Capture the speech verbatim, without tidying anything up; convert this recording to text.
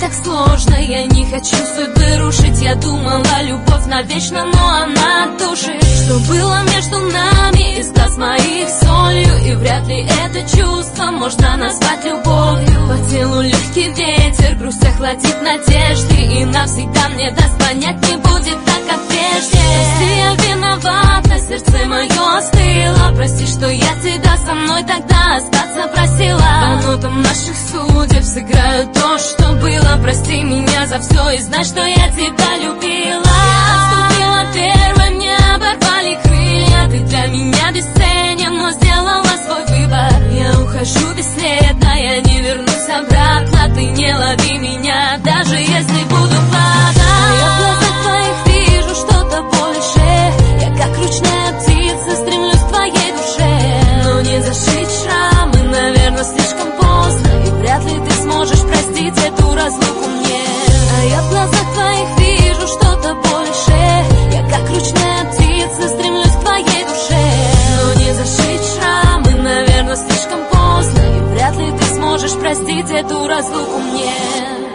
так сложно. Я не хочу судьбы рушить. Я думала, любовь навечно, но она душит. Что было между нами, из глаз моих солью, и вряд ли это чувство можно назвать любовью. По телу легкий ветер, грусть охладит надежды, и навсегда мне даст понять, не будет так, как прежде. Прости, я виновата, сердце мое остыло. Прости, что я тебя со мной тогда остаться просила. По нотам наших судеб сыграю то, что было. Прости меня за все и знай, что я тебя любила. Я отступила первой, мне оборвали крылья. Ты для меня бесценен, но сделала свой выбор. Я ухожу бесследно, я не вернусь обратно. Ты не лови меня, даже если буду плакать. Я в глазах твоих вижу что-то большее. Я как ручная птица стремлюсь к твоей душе. Но не зашить шрамы, наверное, слишком поздно, и вряд ли ты сможешь простить эту разлуку мне. А я в глазах твоих вижу что-то большее. Я как ручная птица стремлюсь к твоей душе. Но не зашить шрамы, наверное, слишком поздно, и вряд ли ты сможешь простить эту разлуку мне.